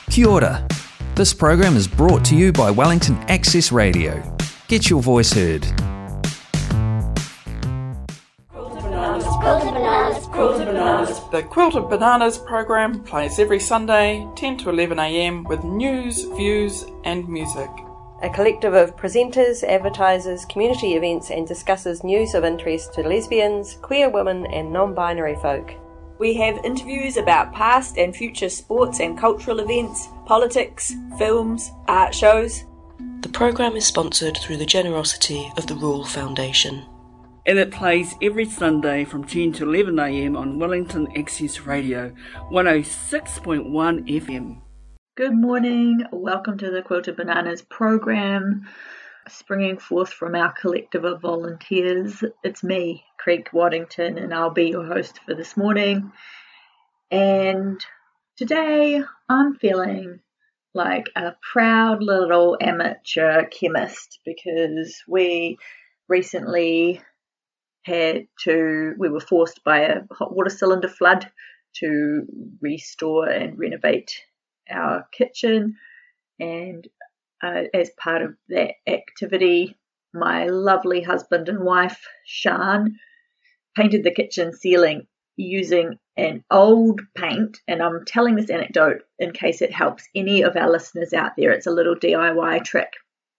Kia ora. This program is brought to you by Wellington Access Radio. Get your voice heard. The Quilted Bananas program plays every Sunday, 10 to 11 a.m, with news, views and music. A collective of presenters, advertisers, community events and discusses news of interest to lesbians, queer women and non-binary folk. We have interviews about past and future sports and cultural events, politics, films, art shows. The programme is sponsored through the generosity of the Rule Foundation. And it plays every Sunday from 10 to 11 a.m. on Wellington Access Radio, 106.1 FM. Good morning, welcome to the Quilted Bananas program, springing forth from our collective of volunteers. It's me, Craig Waddington, and I'll be your host for this morning. And today I'm feeling like a proud little amateur chemist because we recently we were forced by a hot water cylinder flood to restore and renovate our kitchen, and as part of that activity, my lovely husband and wife, Sean, painted the kitchen ceiling using an old paint, and I'm telling this anecdote in case it helps any of our listeners out there. It's a little DIY trick.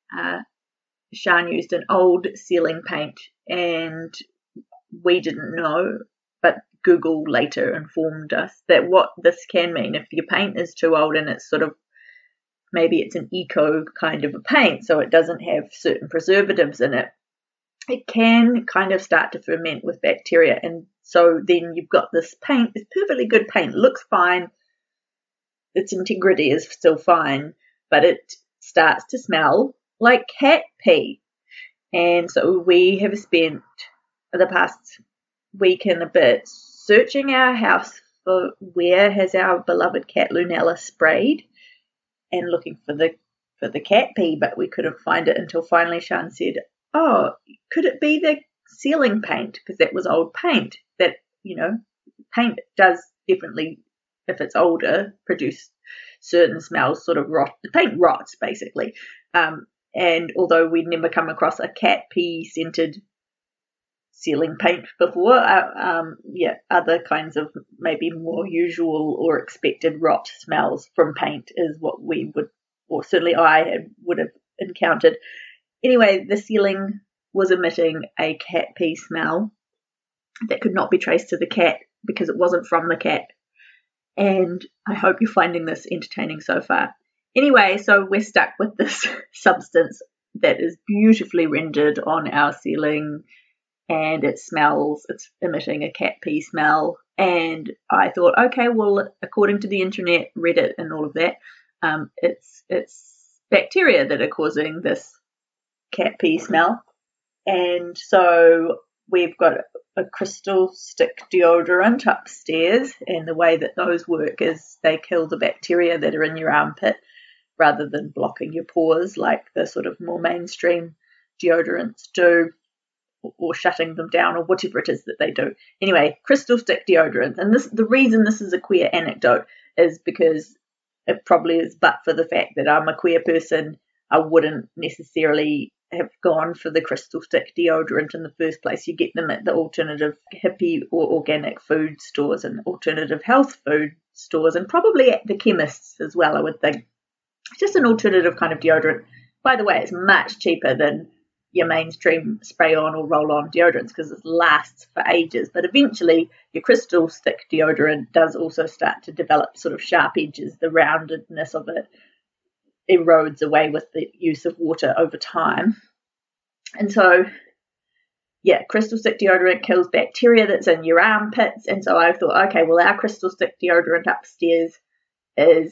Sean used an old ceiling paint, and we didn't know, but Google later informed us that what this can mean if your paint is too old and it's sort of, maybe it's an eco kind of a paint, so it doesn't have certain preservatives in it, it can kind of start to ferment with bacteria. And so then you've got this paint, this perfectly good paint, looks fine, its integrity is still fine, but it starts to smell like cat pee. And so we have spent the past week and a bit searching our house for where has our beloved cat Lunella sprayed, and looking for the cat pee, but we couldn't find it until finally Sean said, oh, could it be the ceiling paint? Because that was old paint. That, paint does definitely, if it's older, produce certain smells, sort of rot. The paint rots, basically. And although we'd never come across a cat pee scented ceiling paint before, other kinds of maybe more usual or expected rot smells from paint is what we would, or certainly I would have encountered. Anyway, the ceiling was emitting a cat pee smell that could not be traced to the cat because it wasn't from the cat. And I hope you're finding this entertaining so far. Anyway, so we're stuck with this substance that is beautifully rendered on our ceiling, and it's emitting a cat pee smell. And I thought, okay, well, according to the internet, Reddit and all of that, it's bacteria that are causing this cat pee smell. And so we've got a crystal stick deodorant upstairs, and the way that those work is they kill the bacteria that are in your armpit rather than blocking your pores like the sort of more mainstream deodorants do, or shutting them down, or whatever it is that they do. Anyway, crystal stick deodorant. And the reason this is a queer anecdote is because it probably is, but for the fact that I'm a queer person, I wouldn't necessarily have gone for the crystal stick deodorant in the first place. You get them at the alternative hippie or organic food stores and alternative health food stores, and probably at the chemists as well, I would think. It's just an alternative kind of deodorant. By the way, it's much cheaper than your mainstream spray-on or roll-on deodorants because it lasts for ages. But eventually, your crystal stick deodorant does also start to develop sort of sharp edges. The roundedness of it erodes away with the use of water over time. And so, crystal stick deodorant kills bacteria that's in your armpits. And so I thought, okay, well, our crystal stick deodorant upstairs is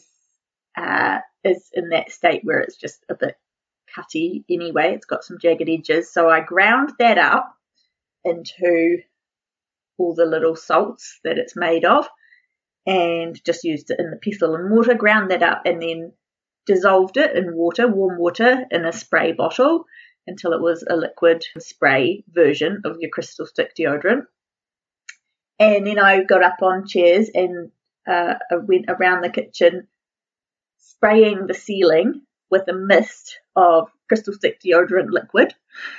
in that state where it's just a bit cutty anyway. It's got some jagged edges. So I ground that up into all the little salts that it's made of and just used it in the pestle and mortar, ground that up, and then dissolved it in water, warm water, in a spray bottle until it was a liquid spray version of your crystal stick deodorant. And then I got up on chairs and I went around the kitchen spraying the ceiling with a mist of Crystal Stick deodorant liquid.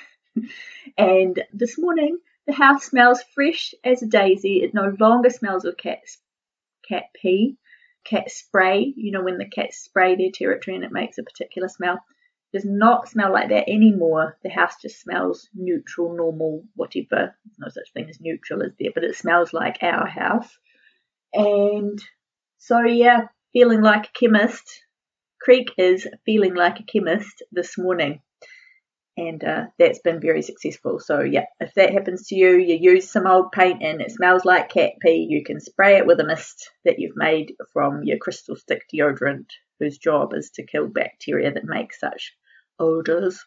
And this morning, the house smells fresh as a daisy. It no longer smells of cat pee, cat spray. You know, when the cats spray their territory and it makes a particular smell. It does not smell like that anymore. The house just smells neutral, normal, whatever. There's no such thing as neutral, is there? But it smells like our house. And so, yeah, feeling like a chemist. Creek is feeling like a chemist this morning. And that's been very successful. So, yeah, if that happens to you, you use some old paint and it smells like cat pee, you can spray it with a mist that you've made from your Crystal Stick deodorant, whose job is to kill bacteria that make such odours.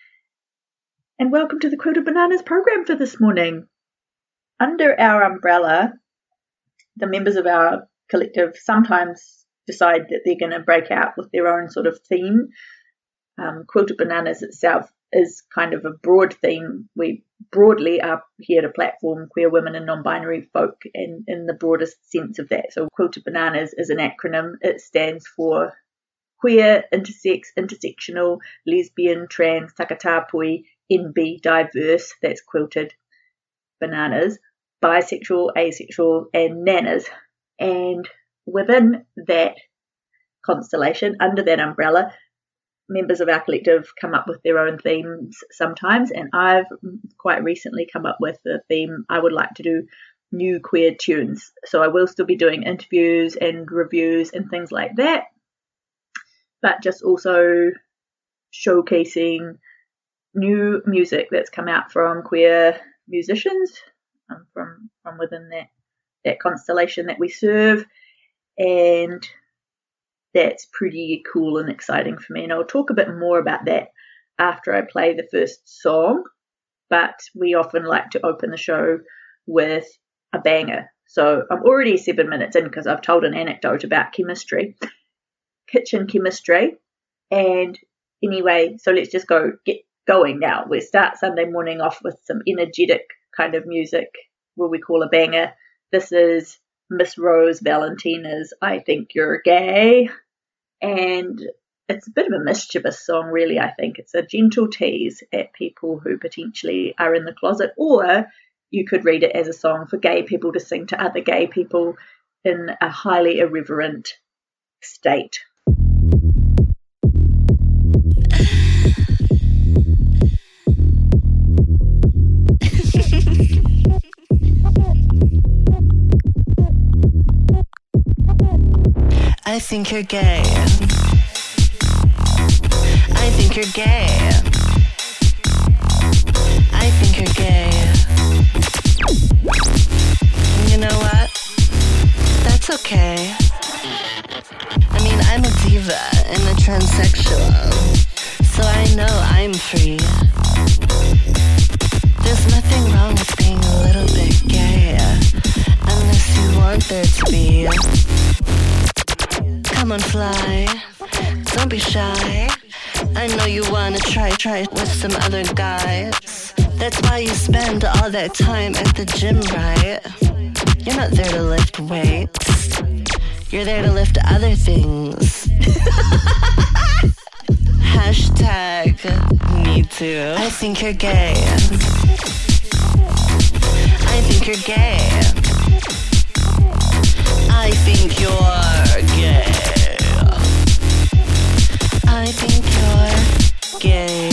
And welcome to the Quilted Bananas program for this morning. Under our umbrella, the members of our collective sometimes decide that they're going to break out with their own sort of theme. Quilted Bananas itself is kind of a broad theme. We broadly are here to platform queer women and non-binary folk in the broadest sense of that. So Quilted Bananas is an acronym. It stands for queer, intersex, intersectional, lesbian, trans, takatapui, NB, diverse, that's Quilted Bananas, bisexual, asexual, and nanas. And within that constellation, under that umbrella, members of our collective come up with their own themes sometimes, and I've quite recently come up with the theme I would like to do new queer tunes. So I will still be doing interviews and reviews and things like that, but just also showcasing new music that's come out from queer musicians from within that constellation that we serve. And that's pretty cool and exciting for me. And I'll talk a bit more about that after I play the first song. But we often like to open the show with a banger. So I'm already 7 minutes in because I've told an anecdote about chemistry, kitchen chemistry. And anyway, so let's just get going now. We'll start Sunday morning off with some energetic kind of music, what we call a banger. This is Miss Rose Valentina's I Think You're Gay, and it's a bit of a mischievous song, really. I think it's a gentle tease at people who potentially are in the closet, or you could read it as a song for gay people to sing to other gay people in a highly irreverent state. I think you're gay. I think you're gay. I think you're gay. You know what? That's okay. I mean, I'm a diva and a transsexual, so I know I'm free. There's nothing wrong with being a little bit gay, unless you want there to be. Come on, fly. Don't be shy. I know you wanna try with some other guys. That's why you spend all that time at the gym, right? You're not there to lift weights. You're there to lift other things. Hashtag me too. I think you're gay. I think you're gay. I think you're gay. I think you're gay.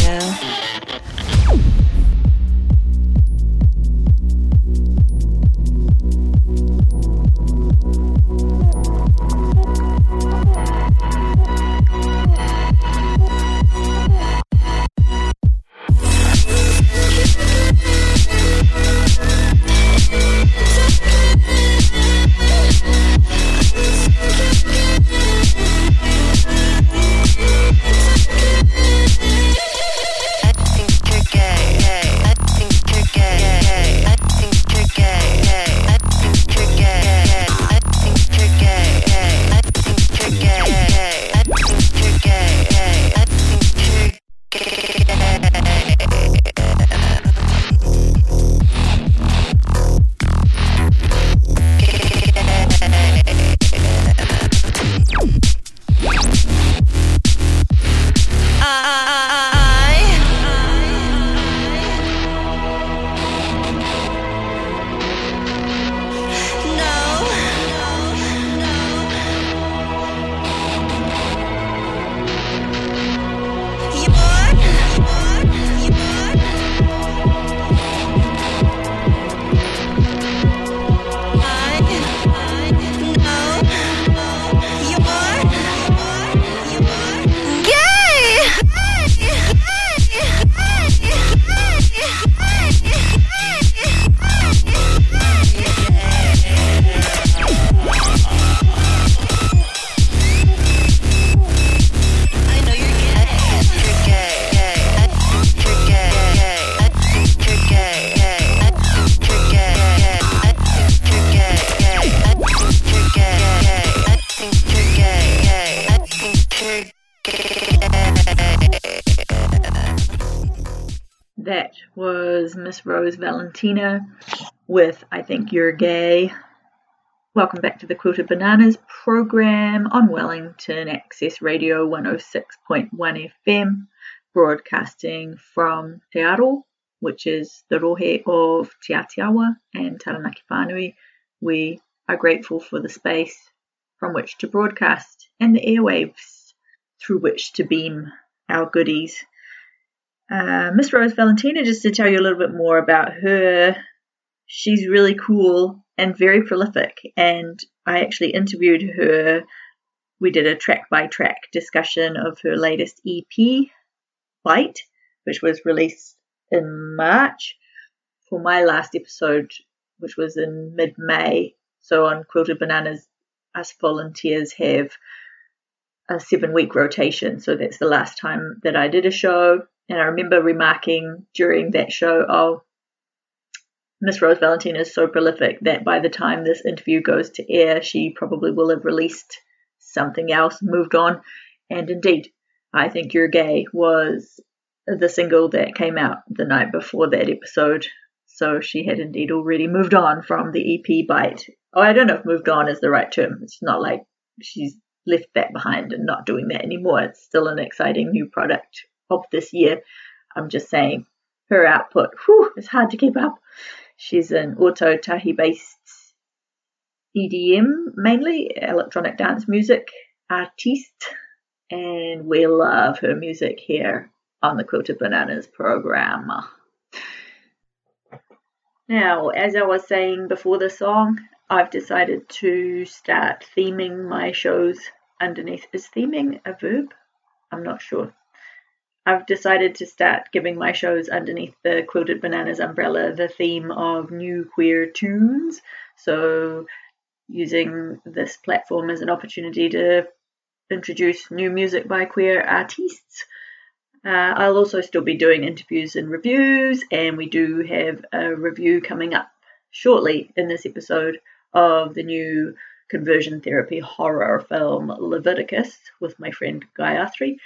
That was Miss Rose Valentina with I Think You're Gay. Welcome back to the Quilted Bananas program on Wellington Access Radio 106.1 FM, broadcasting from Te Aro, which is the rohe of Te Atiawa and Taranaki Whānui. We are grateful for the space from which to broadcast and the airwaves through which to beam our goodies. Miss Rose Valentina, just to tell you a little bit more about her, she's really cool and very prolific, and I actually interviewed her. We did a track-by-track discussion of her latest EP, Bite, which was released in March, for my last episode, which was in mid-May. So on Quilted Bananas, us volunteers have a 7-week rotation, so that's the last time that I did a show. And I remember remarking during that show, oh, Miss Rose Valentina is so prolific that by the time this interview goes to air, she probably will have released something else, moved on. And indeed, I Think You're Gay was the single that came out the night before that episode. So she had indeed already moved on from the EP Bite. Oh, I don't know if moved on is the right term. It's not like she's left that behind and not doing that anymore. It's still an exciting new product of this year. I'm just saying her output, it's hard to keep up. She's an Otautahi based EDM, mainly electronic dance music artiste, and we love her music here on the Quilted Bananas program. Now, as I was saying before the song, I've decided to start theming my shows underneath. Is theming a verb? I'm not sure. I've decided to start giving my shows underneath the Quilted Bananas umbrella the theme of new queer tunes. So using this platform as an opportunity to introduce new music by queer artists. I'll also still be doing interviews and reviews, and we do have a review coming up shortly in this episode of the new conversion therapy horror film Leviticus with my friend Gayatri.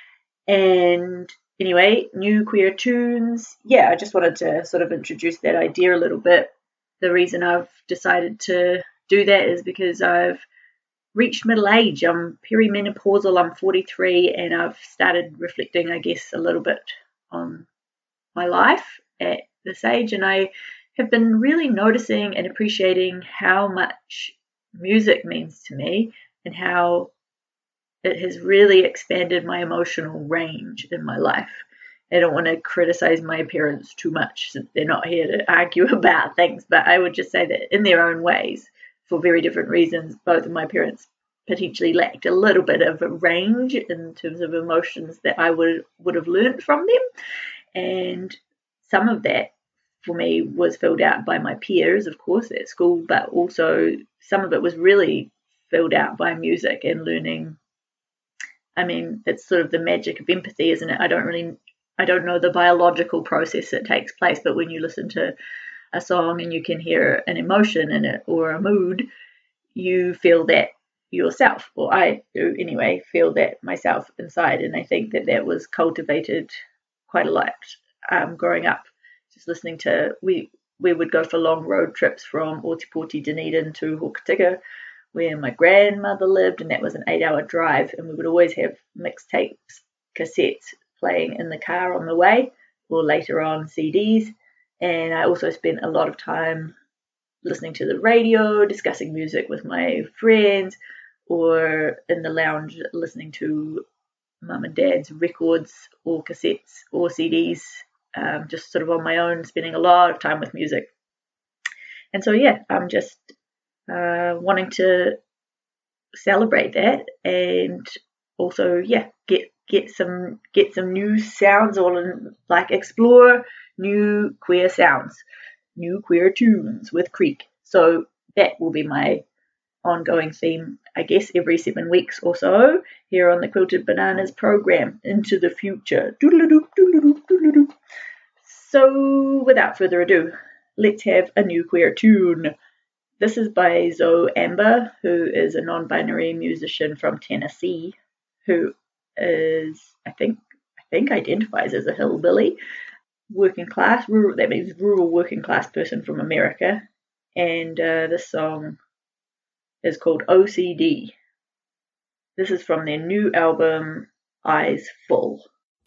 And anyway, new queer tunes. Yeah, I just wanted to sort of introduce that idea a little bit. The reason I've decided to do that is because I've reached middle age. I'm perimenopausal, I'm 43, and I've started reflecting, I guess, a little bit on my life at this age. And I have been really noticing and appreciating how much music means to me and how it has really expanded my emotional range in my life. I don't want to criticize my parents too much since they're not here to argue about things, but I would just say that in their own ways, for very different reasons, both of my parents potentially lacked a little bit of a range in terms of emotions that I would have learned from them. And some of that for me was filled out by my peers, of course, at school, but also some of it was really filled out by music and learning. I mean, it's sort of the magic of empathy, isn't it? I don't know the biological process that takes place, but when you listen to a song and you can hear an emotion in it or a mood, you feel that yourself, or I do anyway, feel that myself inside. And I think that was cultivated quite a lot growing up, just listening to, we would go for long road trips from Otipoti, Dunedin to Hokitika, where my grandmother lived, and that was an 8-hour drive, and we would always have mixtapes, cassettes playing in the car on the way, or later on CDs. And I also spent a lot of time listening to the radio, discussing music with my friends, or in the lounge listening to mum and dad's records or cassettes or CDs, just sort of on my own, spending a lot of time with music. And so, yeah, I'm just wanting to celebrate that, and also, yeah, get some new sounds, or like explore new queer sounds, new queer tunes with Creek. So that will be my ongoing theme, I guess, every 7 weeks or so here on the Quilted Bananas program into the future. Doodle-a-doo, doodle-a-doo, doodle-a-doo. So without further ado, let's have a new queer tune. This is by Zoe Amber, who is a non-binary musician from Tennessee, who is, I think identifies as a hillbilly. working class, rural, that means rural working class person from America, and this song is called OCD. This is from their new album, Eyes Full.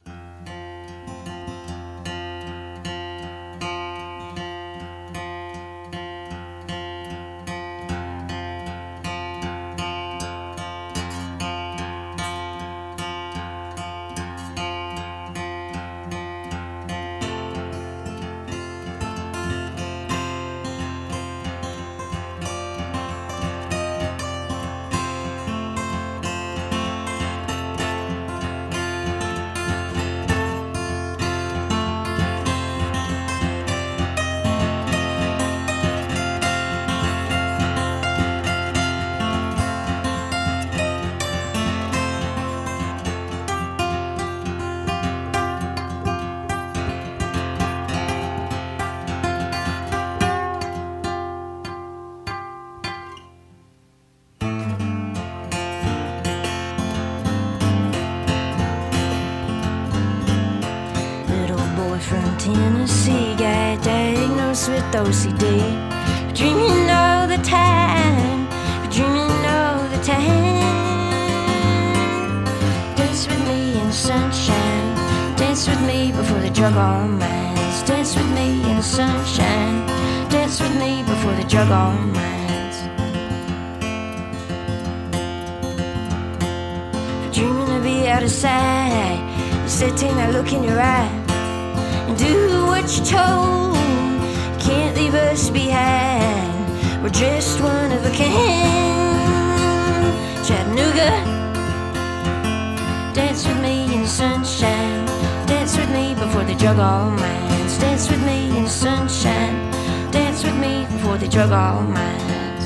Tennessee guy diagnosed with OCD, dreaming all the time, dreaming all the time. Dance with me in the sunshine, dance with me before they drug our minds. Dance with me in the sunshine, dance with me before they drug our minds. Dreaming to be out of sight, you said take that look in your eye. Do what you're told, can't leave us behind. We're just one of a kind. Chattanooga, dance with me in the sunshine, dance with me before they drug our minds. Dance with me in the sunshine, dance with me before they drug our minds.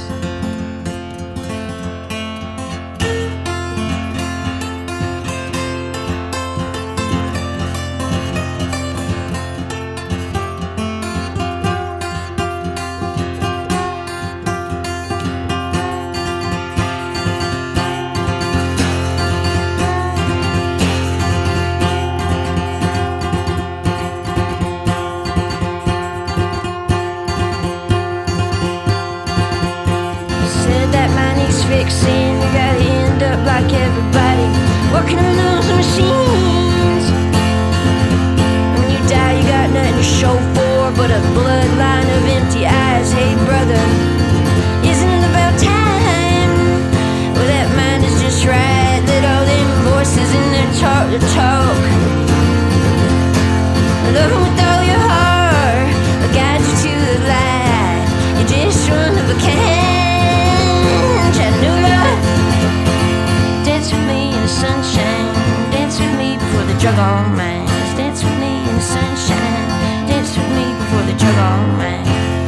Fixing, you gotta end up like everybody, working on those machines. When you die, you got nothing to show for but a bloodline of empty eyes. Hey brother, isn't it about time? Well, that mind is just right. Let all them voices in there talk to talk. Love them with all your heart, but guide you to the light. You're just one of a kind. Chattanooga, dance with me in the sunshine, dance with me before they drug our minds. Dance with me in the sunshine, dance with me before they drug our minds.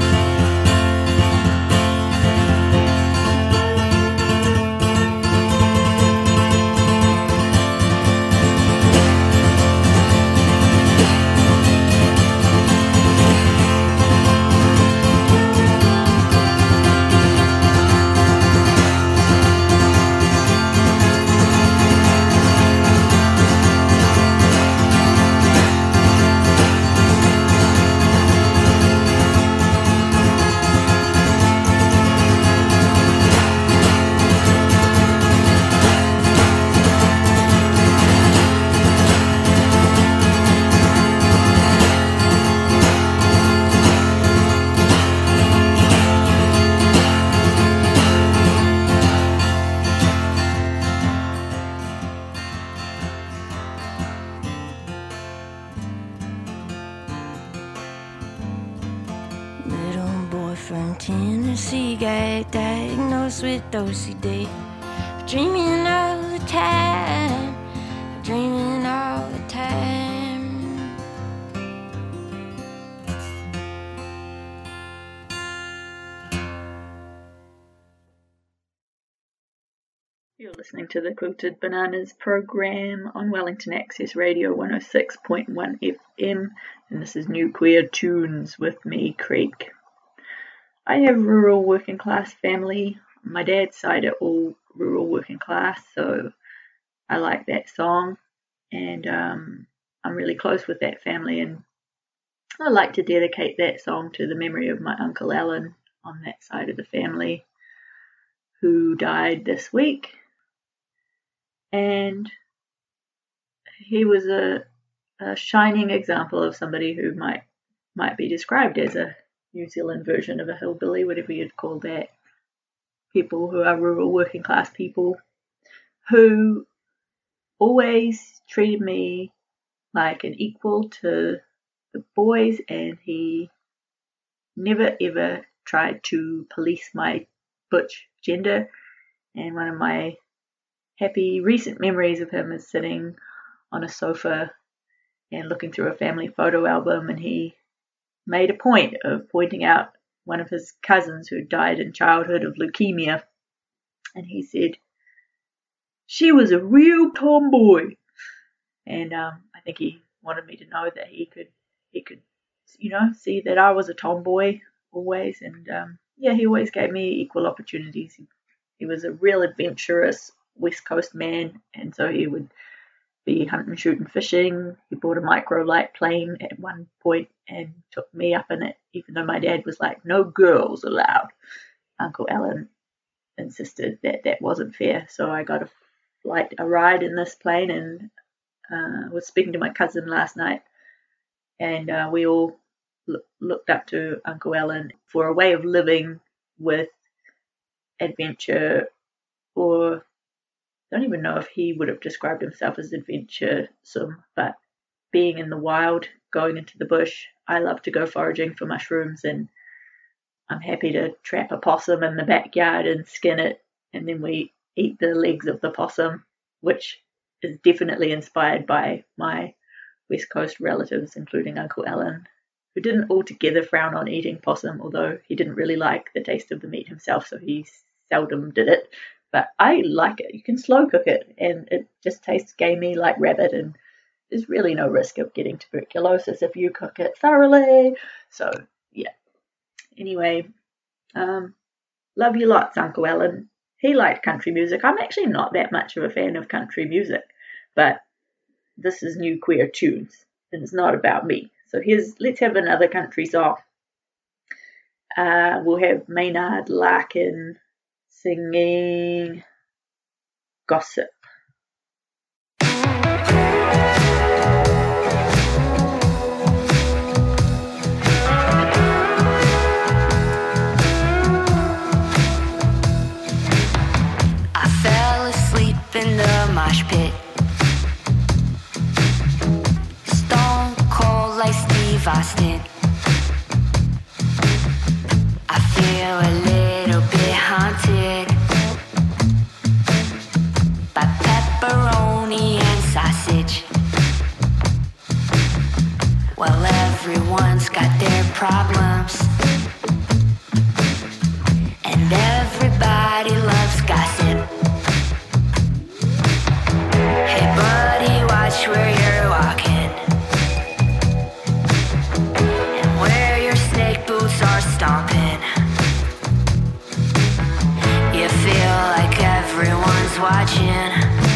From Tennessee, got diagnosed with OCD, dreaming all the time, dreaming all the time. You're listening to the Quilted Bananas program on Wellington Access Radio 106.1 FM, and this is New Queer Tunes with me, Creek. I have a rural working class family. My dad's side are all rural working class, so I like that song, and I'm really close with that family, and I'd like to dedicate that song to the memory of my Uncle Alan on that side of the family, who died this week. And he was a shining example of somebody who might be described as a New Zealand version of a hillbilly, whatever you'd call that. People who are rural working class people who always treated me like an equal to the boys, and he never ever tried to police my butch gender. And one of my happy recent memories of him is sitting on a sofa and looking through a family photo album, and he made a point of pointing out one of his cousins who died in childhood of leukemia, and he said, "She was a real tomboy." And I think he wanted me to know that he could, see that I was a tomboy always. And he always gave me equal opportunities. He was a real adventurous West Coast man, and so he would be hunting, shooting, fishing. He bought a microlight plane at one point and took me up in it, even though my dad was like, "No girls allowed." Uncle Alan insisted that wasn't fair, so I got a ride in this plane, and was speaking to my cousin last night, and we all looked up to Uncle Alan for a way of living with adventure, or I don't even know if he would have described himself as adventuresome, but being in the wild, going into the bush. I love to go foraging for mushrooms, and I'm happy to trap a possum in the backyard and skin it, and then we eat the legs of the possum, which is definitely inspired by my West Coast relatives, including Uncle Alan, who didn't altogether frown on eating possum, although he didn't really like the taste of the meat himself, so he seldom did it. But I like it. You can slow cook it, and it just tastes gamey like rabbit, and there's really no risk of getting tuberculosis if you cook it thoroughly. So, yeah. Anyway, love you lots, Uncle Alan. He liked country music. I'm actually not that much of a fan of country music, but this is New Queer Tunes, and it's not about me. So let's have another country song. We'll have Maynard Larkin singing Gossip. In the mosh pit, stone cold like Steve Austin. I feel a little bit haunted by pepperoni and sausage. Well, everyone's got their problems, and everybody loves gossip. Hey buddy, watch where you're walking, and where your snake boots are stomping. You feel like everyone's watching,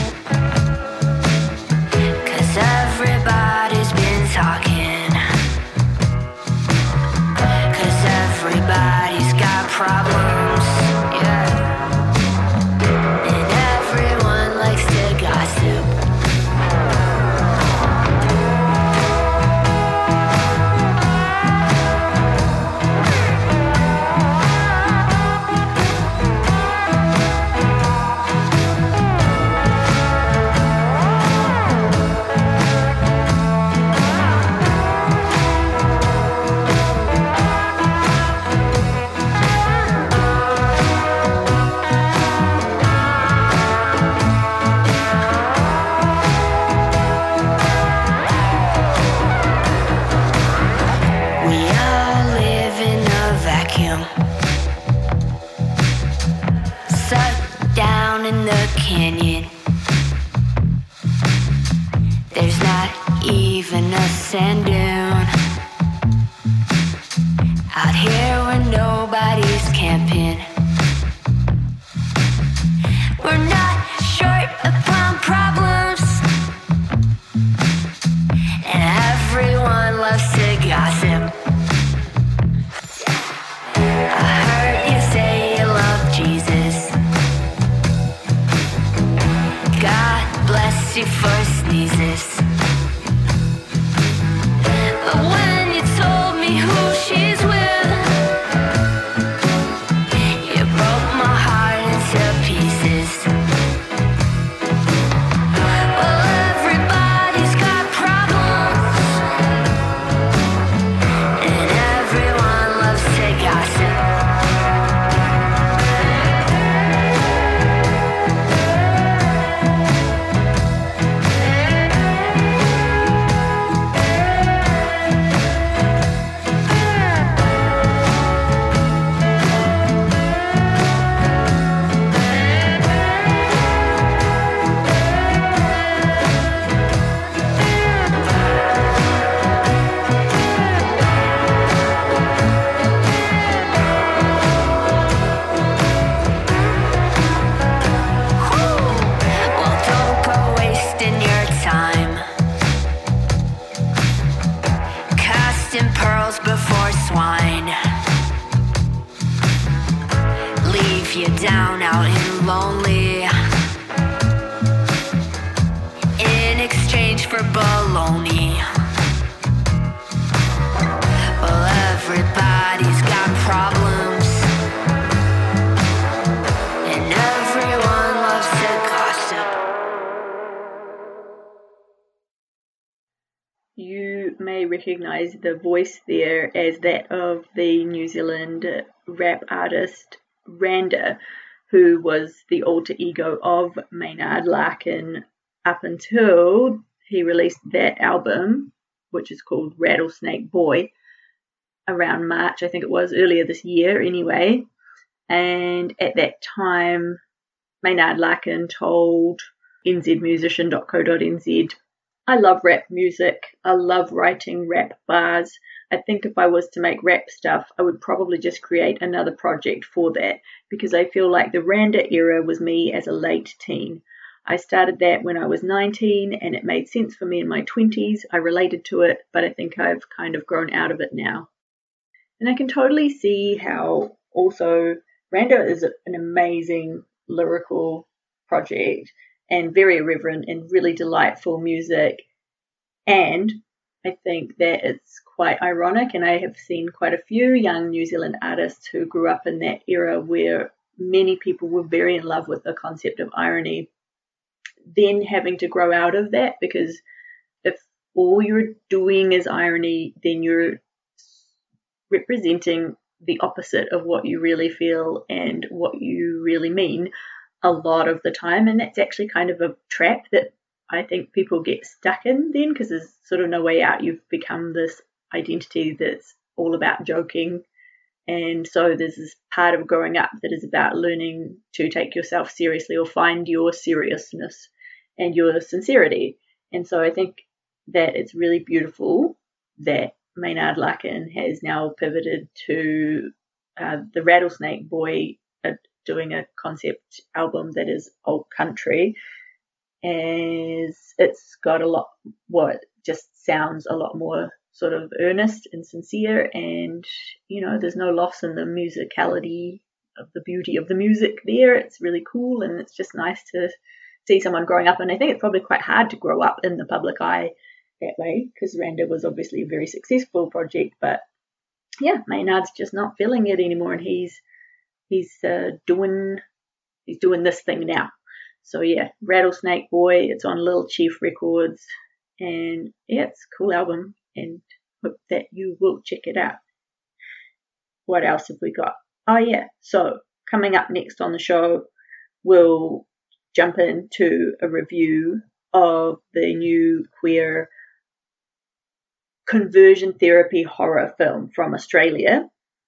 'cause everybody's been talking, 'cause everybody's got problems, yeah. And everyone likes to gossip. Sucked down in the canyon, there's not even a sand dune. Out here where nobody's camping, we're not short upon problems, and everyone loves to gossip. lonely in exchange for baloney. Well, everybody's got problems, and everyone loves to gossip. You may recognise the voice there as that of the New Zealand rap artist Randa, who was the alter ego of Maynard Larkin up until he released that album, which is called Rattlesnake Boy, around March, I think it was, earlier this year anyway. And at that time, Maynard Larkin told nzmusician.co.nz, I love rap music. I love writing rap bars. I think if I was to make rap stuff, I would probably just create another project for that, because I feel like the Randa era was me as a late teen. I started that when I was 19 and it made sense for me in my 20s. I related to it, but I think I've kind of grown out of it now. And I can totally see how also Randa is an amazing lyrical project and very irreverent and really delightful music. And I think that it's quite ironic, and I have seen quite a few young New Zealand artists who grew up in that era where many people were very in love with the concept of irony, then having to grow out of that, because if all you're doing is irony, then you're representing the opposite of what you really feel and what you really mean a lot of the time. And that's actually kind of a trap that I think people get stuck in then, because there's sort of no way out. You've become this identity that's all about joking. And so there's this part of growing up that is about learning to take yourself seriously or find your seriousness and your sincerity. And so I think that it's really beautiful that Maynard Larkin has now pivoted to the Rattlesnake Boy, doing a concept album that is alt country, as it's got a lot, what just sounds a lot more sort of earnest and sincere, and you know, there's no loss in the musicality of the beauty of the music there. It's really cool, and it's just nice to see someone growing up. And I think it's probably quite hard to grow up in the public eye that way, because Randa was obviously a very successful project, but yeah, Maynard's just not feeling it anymore, and he's doing this thing now. So yeah, Rattlesnake Boy, it's on Lil Chief Records, and yeah, it's a cool album, and hope that you will check it out. What else have we got? Oh yeah, so coming up next on the show, we'll jump into a review of the new queer conversion therapy horror film from Australia.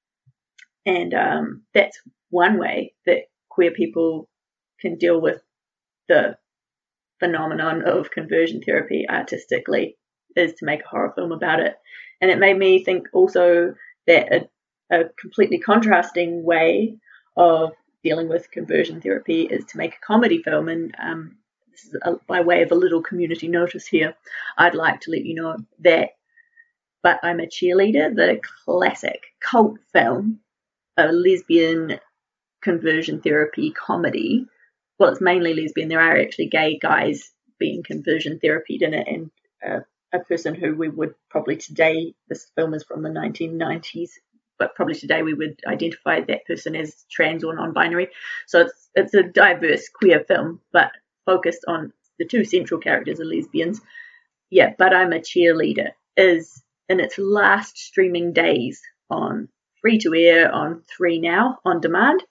And that's one way that queer people can deal with the phenomenon of conversion therapy artistically, is to make a horror film about it. And it made me think also that a completely contrasting way of dealing with conversion therapy is to make a comedy film. And this is by way of a little community notice here, I'd like to let you know that But I'm a Cheerleader, the classic cult film, a lesbian conversion therapy comedy. Well, it's mainly lesbian. There are actually gay guys being conversion therapied in it, and a person who we would probably today, this film is from the 1990s, but probably today we would identify that person as trans or non-binary. So it's a diverse queer film, but focused on the two central characters are lesbians. Yeah, But I'm a Cheerleader is in its last streaming days on free-to-air on 3 Now on demand.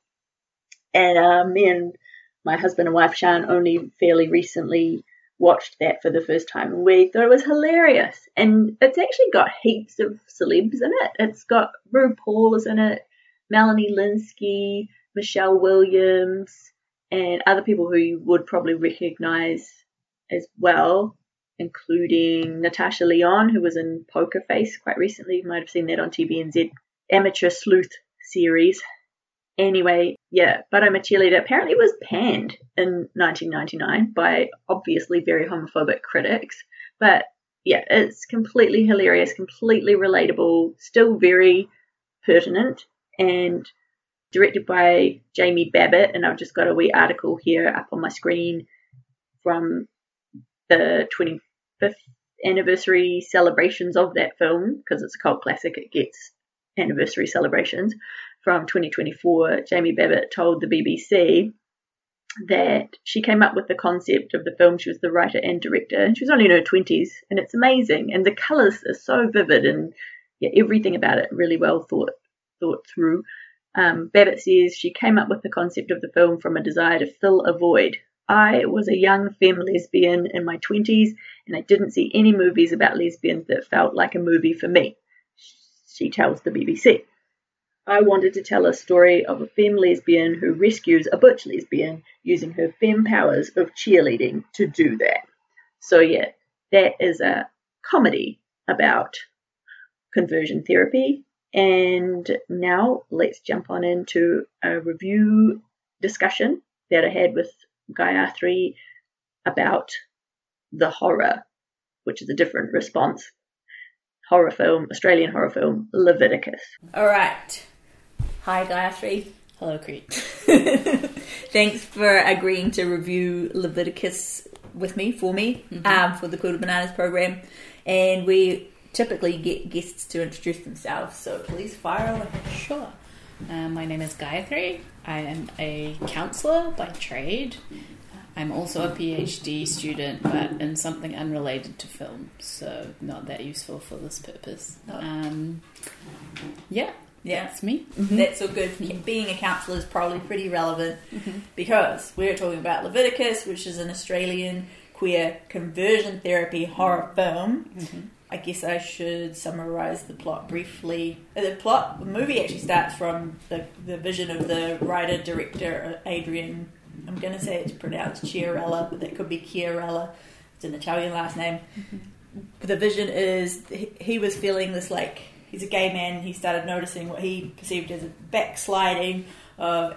And me and my husband and wife, Sian, only fairly recently watched that for the first time, and we thought it was hilarious. And it's actually got heaps of celebs in it. It's got RuPaul is in it, Melanie Lynskey, Michelle Williams, and other people who you would probably recognize as well, including Natasha Lyonne, who was in Poker Face quite recently. You might have seen that on TVNZ, Amateur Sleuth series. Anyway, yeah, But I'm a Cheerleader apparently was panned in 1999 by obviously very homophobic critics. But yeah, it's completely hilarious, completely relatable, still very pertinent. And directed by Jamie Babbitt, and I've just got a wee article here up on my screen from the 25th anniversary celebrations of that film, because it's a cult classic, it gets anniversary celebrations. From 2024, Jamie Babbitt told the BBC that she came up with the concept of the film. She was the writer and director, and she was only in her 20s, and it's amazing, and the colours are so vivid, and everything about it really well thought through. Babbitt says she came up with the concept of the film from a desire to fill a void. I was a young femme lesbian in my 20s, and I didn't see any movies about lesbians that felt like a movie for me, she tells the BBC. I wanted to tell a story of a femme lesbian who rescues a butch lesbian using her femme powers of cheerleading to do that. So that is a comedy about conversion therapy. And now let's jump on into a review discussion that I had with Guy Arthur about The Horror, which is a different response. Horror film, Australian horror film, Leviticus. All right. Hi, Guy Arthur. Hello, Creek. Thanks for agreeing to review Leviticus with me, for the Quilted Bananas program. And we typically get guests to introduce themselves, so please fire away. Sure. My name is Gayatri. I am a counsellor by trade. I'm also a PhD student, but in something unrelated to film, so not that useful for this purpose. That's me. Mm-hmm. That's all good. Being a counsellor is probably pretty relevant because we're talking about Leviticus, which is an Australian queer conversion therapy horror film. Mm-hmm. I guess I should summarise the plot briefly. The movie actually starts from the vision of the writer-director Adrian. I'm going to say it's pronounced Chiarella, but that could be Chiarella. It's an Italian last name. Mm-hmm. The vision is he was feeling this, like, he's a gay man. He started noticing what he perceived as a backsliding of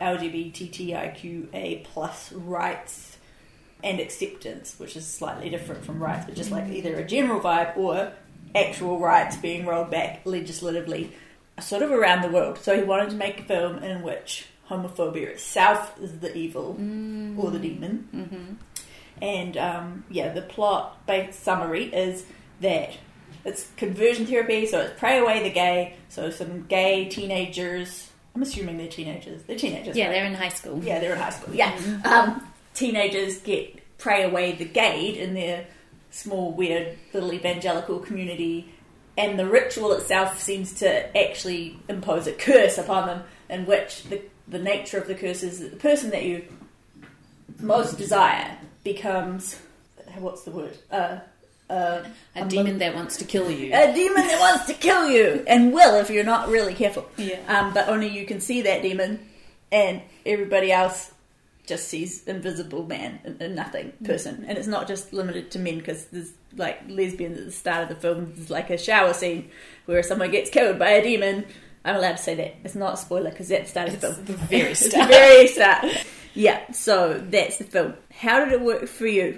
LGBTQIA plus rights and acceptance, which is slightly different from rights, but just like either a general vibe or actual rights being rolled back legislatively sort of around the world. So he wanted to make a film in which homophobia itself is the evil or the demon. Mm-hmm. And the plot-based summary is that it's conversion therapy, so it's pray away the gay. So some gay teenagers, I'm assuming they're teenagers. They're teenagers, yeah, right? They're in high school. Yeah, they're in high school, yeah. Mm-hmm. Teenagers get pray away the gay in their small, weird, little evangelical community, and the ritual itself seems to actually impose a curse upon them, in which the nature of the curse is that the person that you most desire becomes, what's the word? A demon that wants to kill you. A demon that wants to kill you, and will if you're not really careful. Yeah. But only you can see that demon, and everybody else just sees invisible man and nothing person. And it's not just limited to men, because there's like lesbians at the start of the film. There's like a shower scene where someone gets killed by a demon. I'm allowed to say that. It's not a spoiler because that's the start of the film. The very start. It's the very start. Yeah, so that's the film. How did it work for you?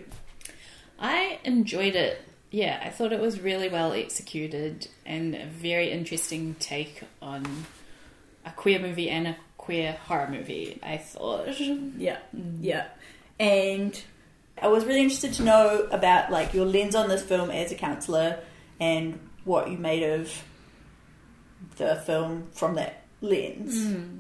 I enjoyed it. Yeah, I thought it was really well executed and a very interesting take on a queer movie and a queer horror movie, I thought. Yeah. And I was really interested to know about like your lens on this film as a counsellor and what you made of the film from that lens.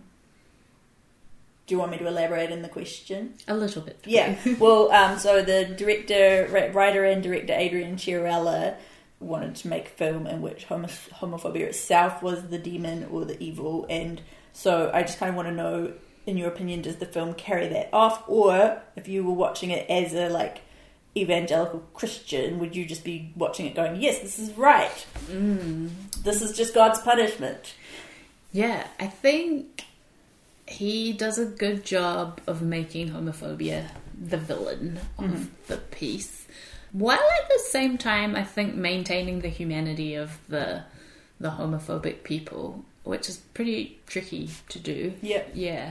Do you want me to elaborate in the question? A little bit. Yeah. Well, so the writer and director Adrian Chiarella wanted to make a film in which homophobia itself was the demon or the evil, and so I just kind of want to know, in your opinion, does the film carry that off, or if you were watching it as a like evangelical Christian, would you just be watching it going, yes, this is right, this is just God's punishment? Yeah, I think he does a good job of making homophobia the villain of the piece, while at the same time I think maintaining the humanity of the homophobic people, which is pretty tricky to do. Yeah.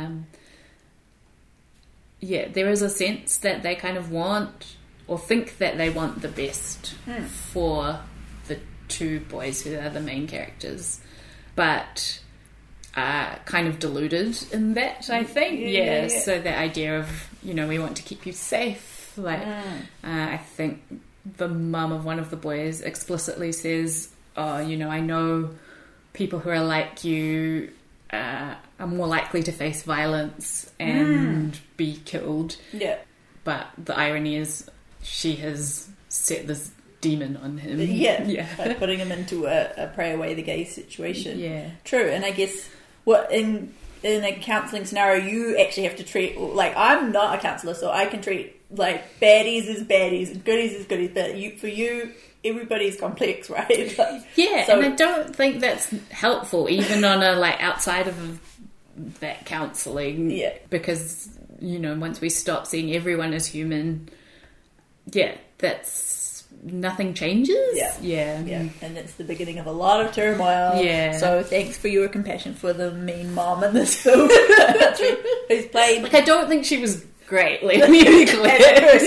There is a sense that they kind of want, or think that they want the best for the two boys who are the main characters, but kind of deluded in that, I think. Yeah. So the idea of, we want to keep you safe. Like, I think the mum of one of the boys explicitly says, oh, I know people who are like you are more likely to face violence and be killed. Yeah. But the irony is she has set this demon on him. Yeah. By putting him into a pray away the gay situation. Yeah. True. And I guess in a counselling scenario, you actually have to treat, like, I'm not a counsellor, so I can treat, like, baddies as baddies and goodies as goodies, but for you, everybody's complex, right? Like, yeah, so, and I don't think that's helpful, even on a, like, outside of that counselling. Yeah. Because, once we stop seeing everyone as human, nothing changes. Yeah. And it's the beginning of a lot of turmoil. Yeah. So thanks for your compassion for the mean mom in this film. Who's played... Like, I don't think she was great, let me be clear.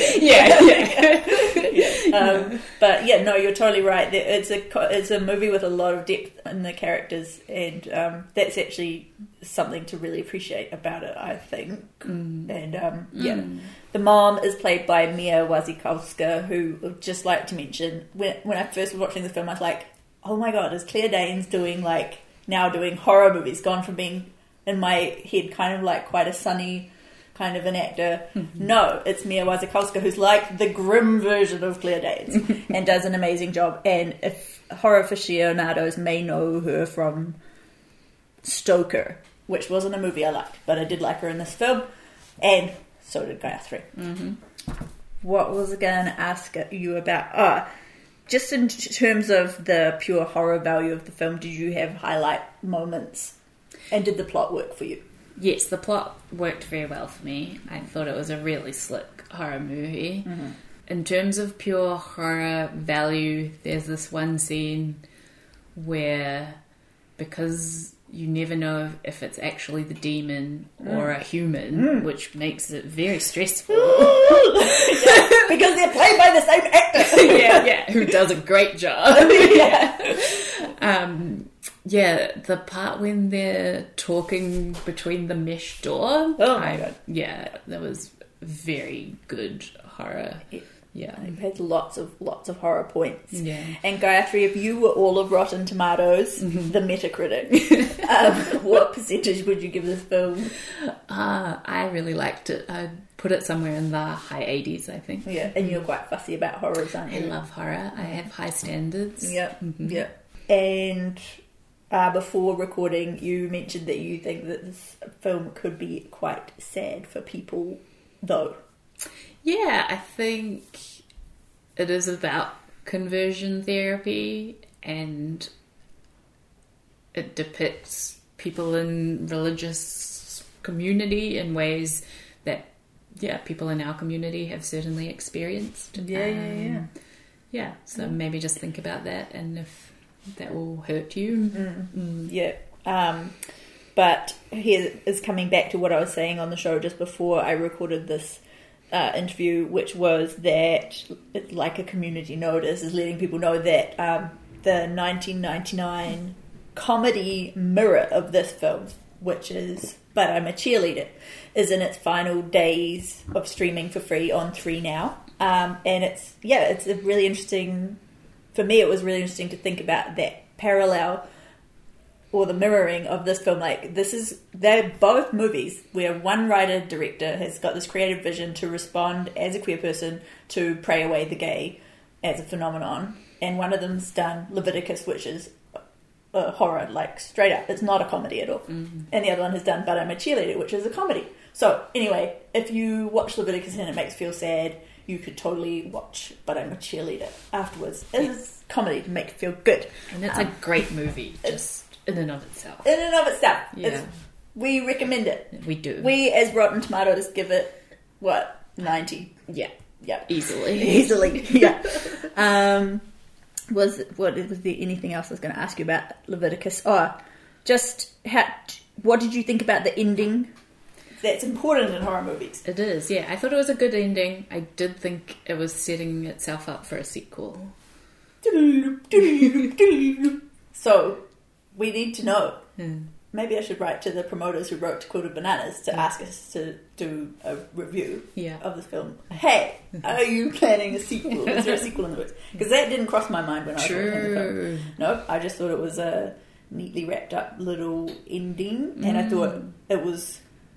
But yeah, no, you're totally right. It's a movie with a lot of depth in the characters, and that's actually something to really appreciate about it, I think. And the mom is played by Mia Wasikowska, who I'd just like to mention. When I first was watching the film, I was like, oh my god, is Claire Danes doing horror movies? Gone from being, in my head, kind of like quite a sunny kind of an actor. No, it's Mia Wasikowska, who's like the grim version of Claire Danes and does an amazing job. And if horror aficionados may know her from Stoker, which wasn't a movie I liked, but I did like her in this film, and so did Gayatri. What was I going to ask you about? Just in terms of the pure horror value of the film, did you have highlight moments? And did the plot work for you? Yes, the plot worked very well for me. I thought it was a really slick horror movie. In terms of pure horror value, there's this one scene where, because you never know if it's actually the demon or a human, which makes it very stressful. Because they're played by the same actor. Who does a great job. The part when they're talking between the mesh door. Oh my god. Yeah, that was very good horror. Yeah. It had lots of horror points. Yeah. And Gayatri, if you were all of Rotten Tomatoes, the Metacritic, what percentage would you give this film? I really liked it. I'd put it somewhere in the high 80s, I think. Yeah, and you're quite fussy about horrors, aren't you? I love horror. I have high standards. Yeah. And before recording, you mentioned that you think that this film could be quite sad for people, though. Yeah, I think it is about conversion therapy, and it depicts people in religious community in ways that, people in our community have certainly experienced. Yeah, so maybe just think about that, and if that will hurt you. But here is coming back to what I was saying on the show just before I recorded this interview, which was that it's like a community notice, is letting people know that the 1999 comedy mirror of this film, which is But I'm a Cheerleader, is in its final days of streaming for free on 3 Now. And it's a really interesting, for me it was really interesting to think about that parallel or the mirroring of this film. Like, they're both movies where one writer-director has got this creative vision to respond as a queer person to pray away the gay as a phenomenon. And one of them's done Leviticus, which is a horror, like, straight up. It's not a comedy at all. And the other one has done But I'm a Cheerleader, which is a comedy. So, anyway, if you watch Leviticus and it makes you feel sad, you could totally watch But I'm a Cheerleader afterwards. It's comedy to make you feel good. And it's a great movie, just in and of itself. In and of itself. Yeah. We recommend it. We do. We, as Rotten Tomatoes, give it, 90? Yeah. Yeah. Easily. Yeah. Was there anything else I was going to ask you about Leviticus? What did you think about the ending? That's important in horror movies. It is, yeah. I thought it was a good ending. I did think it was setting itself up for a sequel. So, we need to know, maybe I should write to the promoters who wrote Quilted Bananas to ask us to do a review of the film. Hey, are you planning a sequel? Is there a sequel in the works? Because that didn't cross my mind when I was watching the film. No, I just thought it was a neatly wrapped up little ending, and I thought it was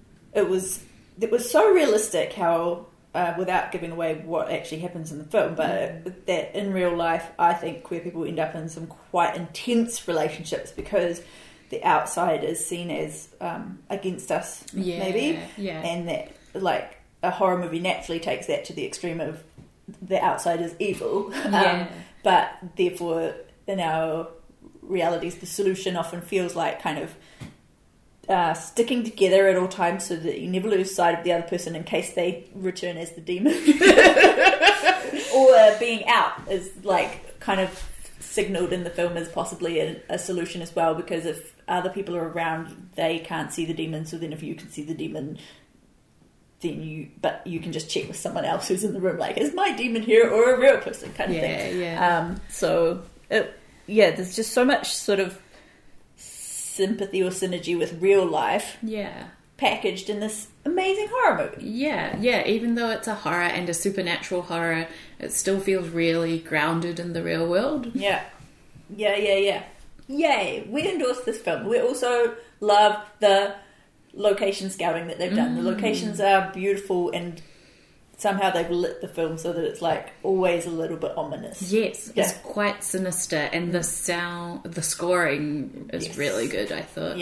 so realistic how, without giving away what actually happens in the film, but that in real life, I think queer people end up in some quite intense relationships because the outside is seen as against us, maybe, and that like a horror movie naturally takes that to the extreme of the outside is evil, but therefore in our realities the solution often feels like kind of sticking together at all times so that you never lose sight of the other person in case they return as the demon, or being out is like kind of signaled in the film as possibly a solution as well, because if other people are around they can't see the demon, so then if you can see the demon then you can just check with someone else who's in the room, like, is my demon here or a real person kind of thing. So there's just so much sort of sympathy or synergy with real life packaged in this amazing horror movie. Even though it's a horror and a supernatural horror, it still feels really grounded in the real world. Yay, we endorse this film. We also love the location scouting that they've done. The locations are beautiful, and somehow they've lit the film so that it's like always a little bit ominous. It's quite sinister, and the scoring is really good, I thought.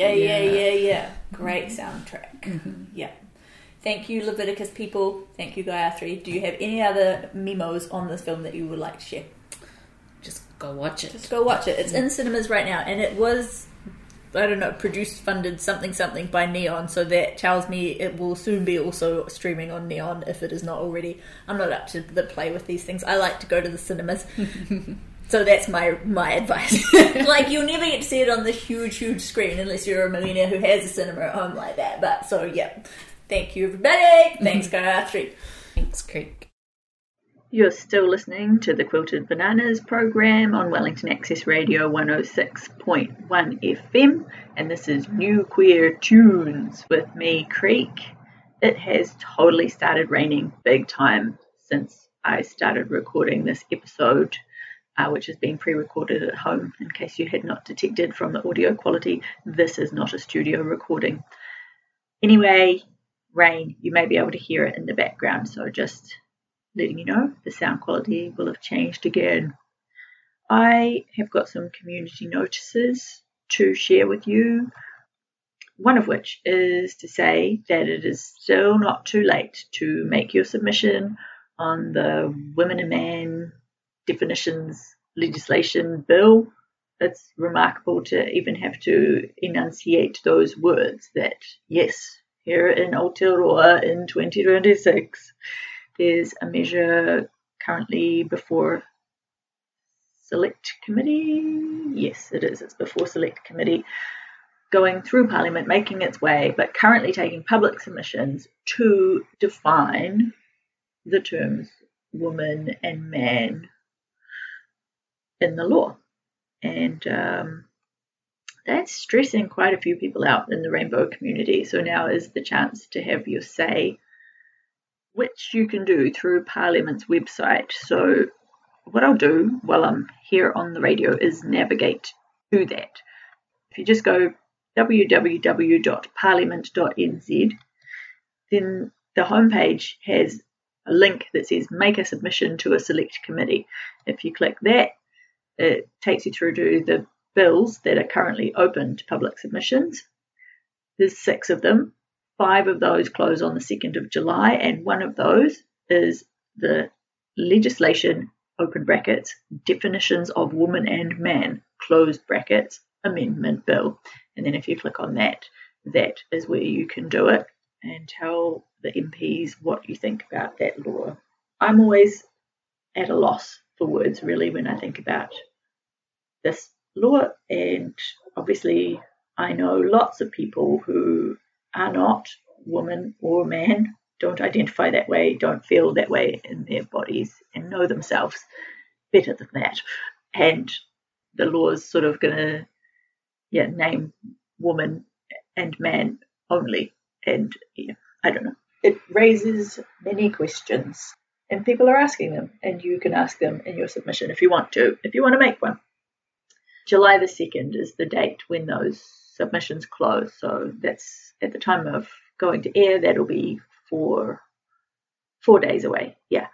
Great soundtrack. Thank you, Leviticus people. Thank you, Gaia 3. Do you have any other memos on this film that you would like to share? Just go watch it. It's in cinemas right now, and it was, I don't know, produced, funded, something by Neon, so that tells me it will soon be also streaming on Neon if it is not already. I'm not up to the play with these things. I like to go to the cinemas. So that's my advice. Like, you'll never get to see it on the huge screen unless you're a millionaire who has a cinema at home like that. But, so, thank you, everybody. Thanks, Gaia 3. Thanks, Creek. You're still listening to the Quilted Bananas program on Wellington Access Radio 106.1 FM, and this is New Queer Tunes with me, Creek. It has totally started raining big time since I started recording this episode, which has been pre-recorded at home. In case you had not detected from the audio quality, this is not a studio recording. Anyway, rain, you may be able to hear it in the background, so just letting you know the sound quality will have changed again. I have got some community notices to share with you, one of which is to say that it is still not too late to make your submission on the Women and Man Definitions Legislation Bill. It's remarkable to even have to enunciate those words that, yes, here in Aotearoa in 2026, there's a measure currently before Select Committee. Yes, it is. It's before Select Committee, going through Parliament, making its way, but currently taking public submissions to define the terms woman and man in the law. And that's stressing quite a few people out in the rainbow community. So now is the chance to have your say, which you can do through Parliament's website. So what I'll do while I'm here on the radio is navigate to that. If you just go www.parliament.nz, then the homepage has a link that says make a submission to a select committee. If you click that, it takes you through to the bills that are currently open to public submissions. There's 6 of them. 5 of those close on the 2nd of July, and one of those is the legislation, open brackets, definitions of woman and man, closed brackets, amendment bill. And then if you click on that, that is where you can do it and tell the MPs what you think about that law. I'm always at a loss for words, really, when I think about this law, and obviously I know lots of people who are not woman or man, don't identify that way, don't feel that way in their bodies, and know themselves better than that. And the law is sort of going to name woman and man only. And I don't know. It raises many questions, and people are asking them, and you can ask them in your submission if you want to make one. July the 2nd is the date when those submissions close, so that's at the time of going to air. That'll be 4 days away. Yeah.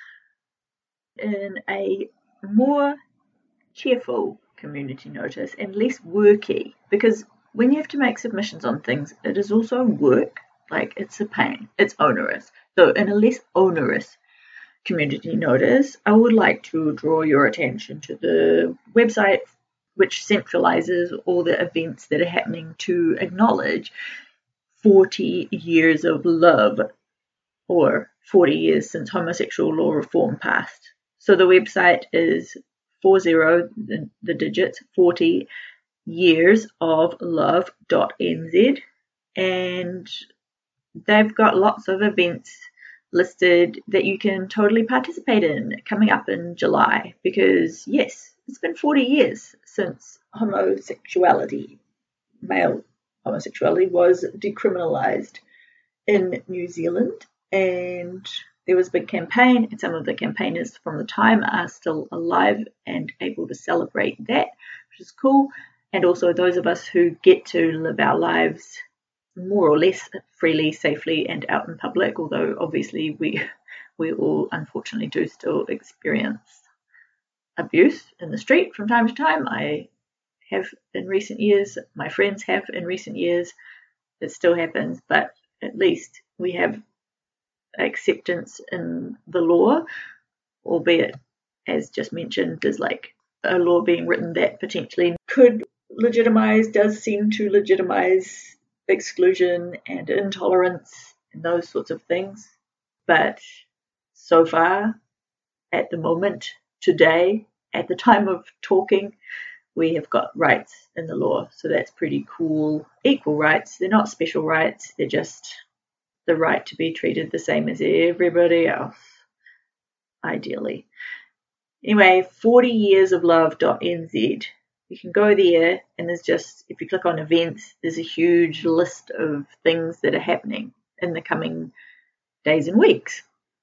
In a more cheerful community notice and less worky, because when you have to make submissions on things, it is also work. Like, it's a pain. It's onerous. So in a less onerous community notice, I would like to draw your attention to the website, which centralizes all the events that are happening to acknowledge 40 years of love, or 40 years since homosexual law reform passed. So the website is 40, the digits, 40 years of love.nz, and they've got lots of events listed that you can totally participate in coming up in July, because yes, it's been 40 years since homosexuality, male homosexuality, was decriminalised in New Zealand, and there was a big campaign, and some of the campaigners from the time are still alive and able to celebrate that, which is cool. And also those of us who get to live our lives more or less freely, safely, and out in public, although obviously we all unfortunately do still experience abuse in the street from time to time. I have in recent years, my friends have in recent years. It still happens, but at least we have acceptance in the law, albeit, as just mentioned, there's like a law being written that potentially does seem to legitimize exclusion and intolerance and those sorts of things. But so far, at the moment, today, at the time of talking, we have got rights in the law. So that's pretty cool. Equal rights. They're not special rights. They're just the right to be treated the same as everybody else, ideally. Anyway, 40yearsoflove.nz. You can go there, and there's just, if you click on events, there's a huge list of things that are happening in the coming days and weeks.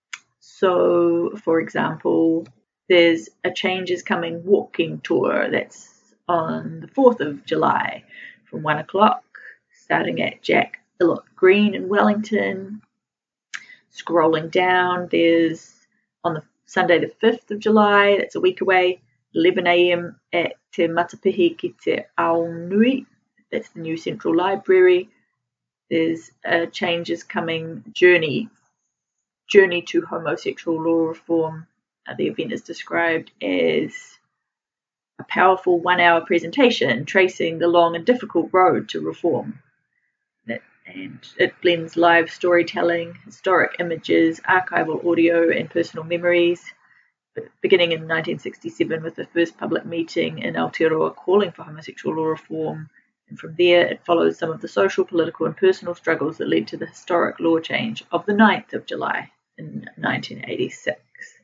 So, for example, there's a Change is Coming walking tour that's on the 4th of July from 1 o'clock, starting at Jack Illott Green in Wellington. Scrolling down, there's on the Sunday the 5th of July, that's a week away, 11 a.m. at Te Matapihi ki te Aonui, that's the new Central Library. There's a Change is Coming journey to homosexual law reform. The event is described as a powerful 1-hour presentation tracing the long and difficult road to reform. And it blends live storytelling, historic images, archival audio, and personal memories, beginning in 1967 with the first public meeting in Aotearoa calling for homosexual law reform. And from there, it follows some of the social, political, and personal struggles that led to the historic law change of the 9th of July in 1986.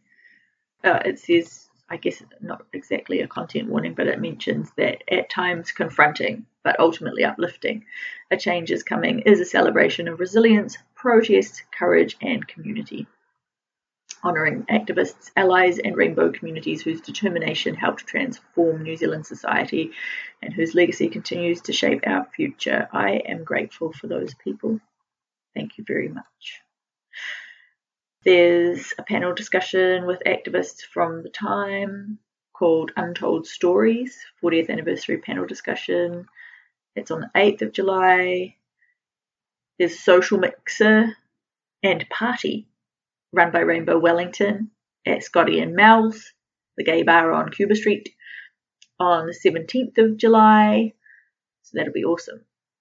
It says, I guess not exactly a content warning, but it mentions that at times confronting, but ultimately uplifting, a Change is Coming is a celebration of resilience, protest, courage, and community, honouring activists, allies, and rainbow communities whose determination helped transform New Zealand society and whose legacy continues to shape our future. I am grateful for those people. Thank you very much. There's a panel discussion with activists from the time called Untold Stories, 40th anniversary panel discussion. It's on the 8th of July. There's Social Mixer and Party, run by Rainbow Wellington at Scotty and Mel's, the gay bar on Cuba Street, on the 17th of July. So that'll be awesome.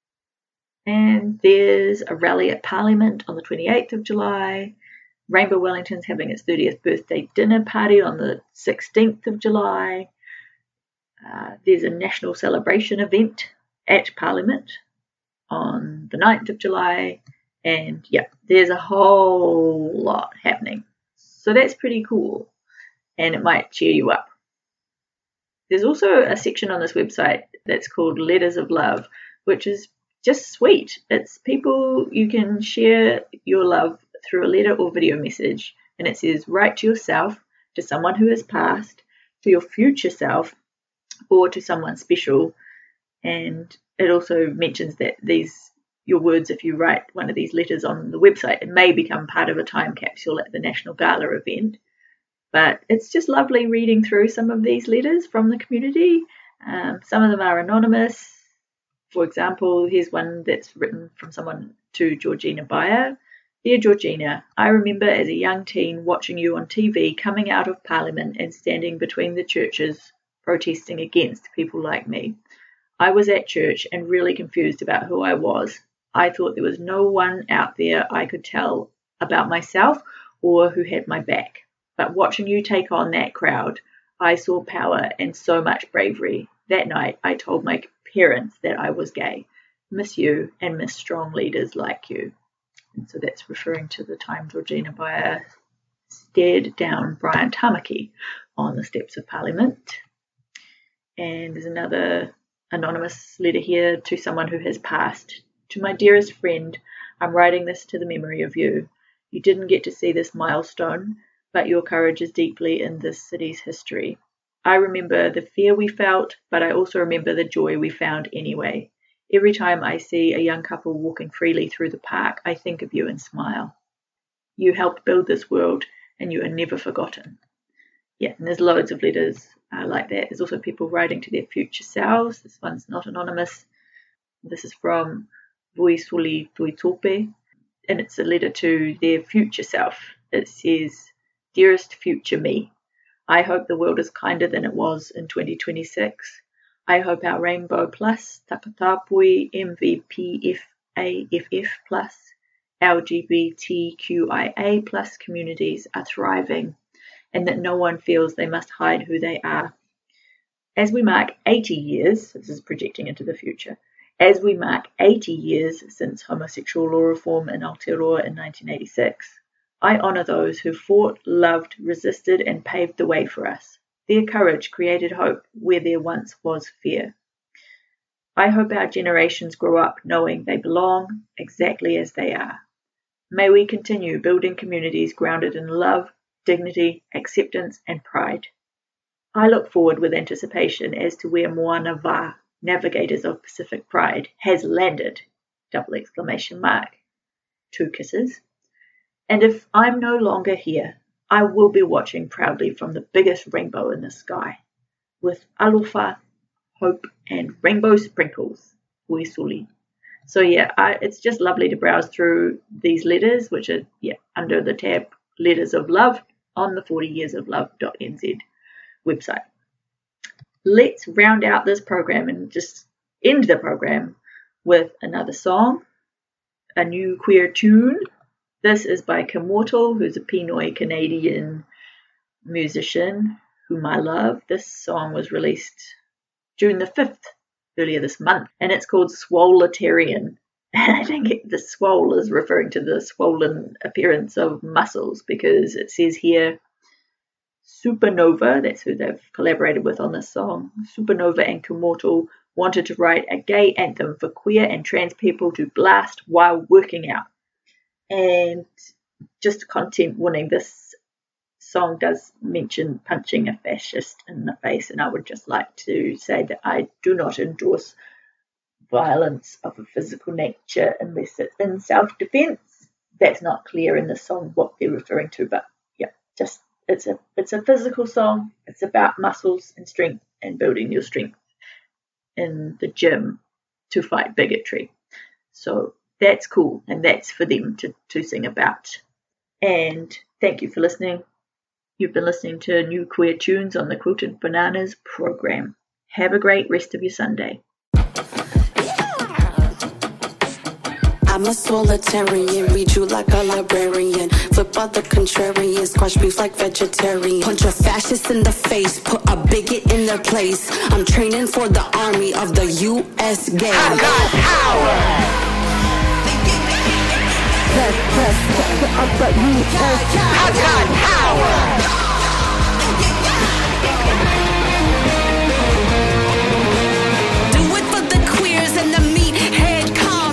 And there's a rally at Parliament on the 28th of July. Rainbow Wellington's having its 30th birthday dinner party on the 16th of July. There's a national celebration event at Parliament on the 9th of July. And yeah, there's a whole lot happening. So that's pretty cool. And it might cheer you up. There's also a section on this website that's called Letters of Love, which is just sweet. It's people you can share your love through a letter or video message. And it says, write to yourself, to someone who has passed, to your future self, or to someone special. And it also mentions that your words, if you write one of these letters on the website, it may become part of a time capsule at the National Gala event. But it's just lovely reading through some of these letters from the community. Some of them are anonymous. For example, here's one that's written from someone to Georgina Bayer. Dear Georgina, I remember as a young teen watching you on TV coming out of Parliament and standing between the churches protesting against people like me. I was at church and really confused about who I was. I thought there was no one out there I could tell about myself or who had my back. But watching you take on that crowd, I saw power and so much bravery. That night, I told my parents that I was gay. Miss you and miss strong leaders like you. And so that's referring to the time Georgina Bayer stared down Brian Tamaki on the steps of Parliament. And there's another anonymous letter here to someone who has passed. To my dearest friend, I'm writing this to the memory of you. You didn't get to see this milestone, but your courage is deeply in this city's history. I remember the fear we felt, but I also remember the joy we found anyway. Every time I see a young couple walking freely through the park, I think of you and smile. You helped build this world, and you are never forgotten. Yeah, and there's loads of letters like that. There's also people writing to their future selves. This one's not anonymous. This is from Vuisuli Tuitope, and it's a letter to their future self. It says, Dearest future me, I hope the world is kinder than it was in 2026. I hope our Rainbow Plus, Takatapui, MVP, FAFF Plus, LGBTQIA Plus communities are thriving and that no one feels they must hide who they are. As we mark 80 years, this is projecting into the future, as we mark 80 years since homosexual law reform in Aotearoa in 1986, I honour those who fought, loved, resisted and paved the way for us. Their courage created hope where there once was fear. I hope our generations grow up knowing they belong exactly as they are. May we continue building communities grounded in love, dignity, acceptance and pride. I look forward with anticipation as to where Moana Wā, Navigators of Pacific Pride, has landed! ! 2 kisses. And if I'm no longer here, I will be watching proudly from the biggest rainbow in the sky, with alofa, hope, and rainbow sprinkles, Vuisuli. So yeah, it's just lovely to browse through these letters, which are under the tab Letters of Love on the 40yearsoflove.nz website. Let's round out this program and just end the program with another song, a new queer tune. This is by Kimortal, who's a Pinoy Canadian musician whom I love. This song was released June the 5th, earlier this month, and it's called Swoletarian. And I think the swole is referring to the swollen appearance of muscles, because it says here, Supernova, that's who they've collaborated with on this song, Supernova and Kimortal wanted to write a gay anthem for queer and trans people to blast while working out. And just content warning, this song does mention punching a fascist in the face, and I would just like to say that I do not endorse violence of a physical nature unless it's in self-defense. That's not clear in the song what they're referring to, but yeah, just it's a physical song. It's about muscles and strength and building your strength in the gym to fight bigotry. So that's cool, and that's for them to sing about. And thank you for listening. You've been listening to New Queer Tunes on the Quilted Bananas program. Have a great rest of your Sunday. I'm a swoletarian, read you like a librarian. Flip out the contrarian, squash beef like vegetarian. Punch a fascist in the face, put a bigot in their place. I'm training for the army of the U.S. gang. I got power! I got power! Do it for the queers and the meathead con.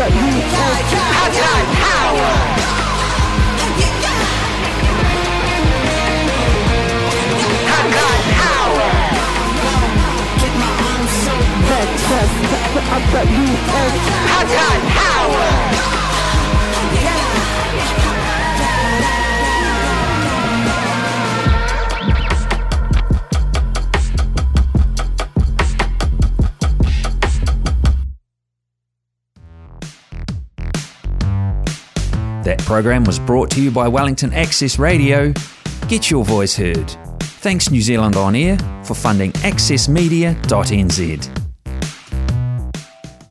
That program was brought to you by Wellington Access Radio. Get your voice heard. Thanks New Zealand On Air for funding accessmedia.nz.